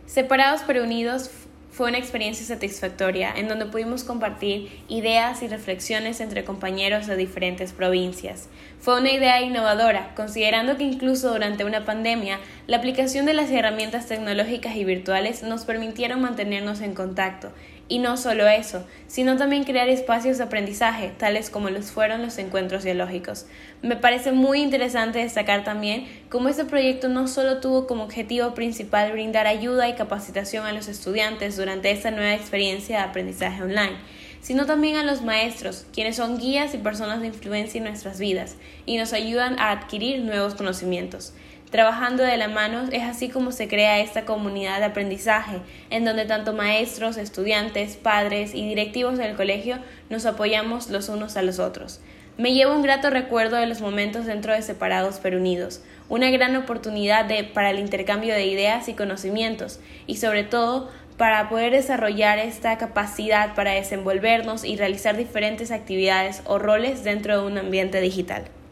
Separados pero unidos fue una experiencia satisfactoria en donde pudimos compartir ideas y reflexiones entre compañeros de diferentes provincias. Fue una idea innovadora, considerando que incluso durante una pandemia, la aplicación de las herramientas tecnológicas y virtuales nos permitieron mantenernos en contacto. Y no solo eso, sino también crear espacios de aprendizaje, tales como los fueron los encuentros biológicos. Me parece muy interesante destacar también cómo este proyecto no solo tuvo como objetivo principal brindar ayuda y capacitación a los estudiantes durante esta nueva experiencia de aprendizaje online, sino también a los maestros, quienes son guías y personas de influencia en nuestras vidas y nos ayudan a adquirir nuevos conocimientos. Trabajando de la mano es así como se crea esta comunidad de aprendizaje, en donde tanto maestros, estudiantes, padres y directivos del colegio nos apoyamos los unos a los otros. Me llevo un grato recuerdo de los momentos dentro de Separados pero Unidos, una gran oportunidad para el intercambio de ideas y conocimientos, y sobre todo para poder desarrollar esta capacidad para desenvolvernos y realizar diferentes actividades o roles dentro de un ambiente digital.